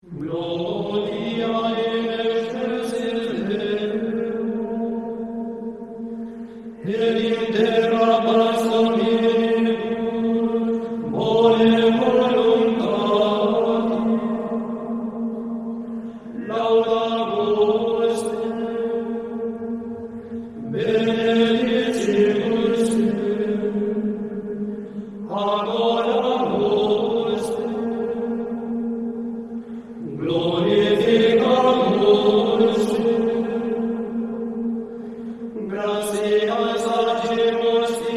Gloria in excelsis Deo, et in terra pacem omnibus, bone voluntatis, laudamus te, benedicibus te, adoramus te, glorificamus te, gratias agimus te,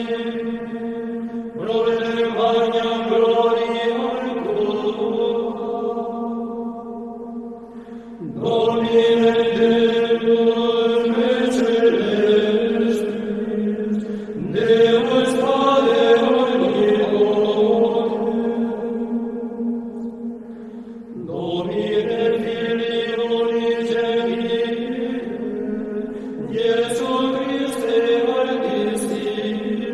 pro magnam gloriam tua. Domine Deus et celestis, Deus Pater omnipotens, Domine Filii unigenite, Iesu Christe artistite,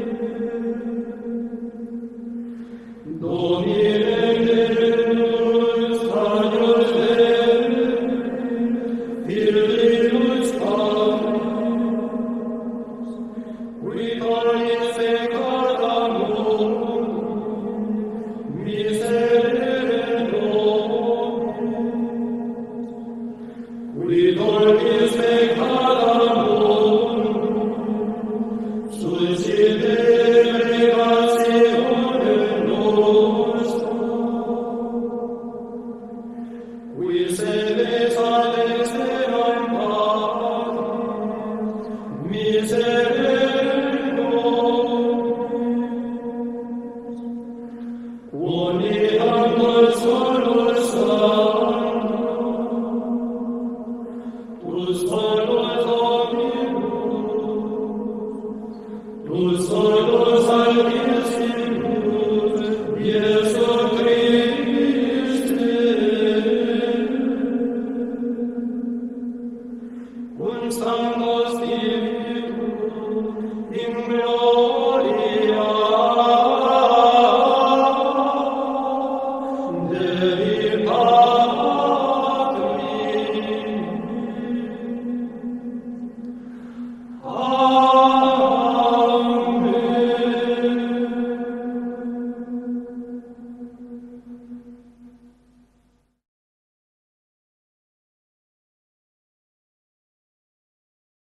Domine Deus Agnus Dei, Filius Patris, qui tollis peccata mundi, miserere nobis, qui tollis peccata mundi, suscite pregationem nostra, qui sedes ad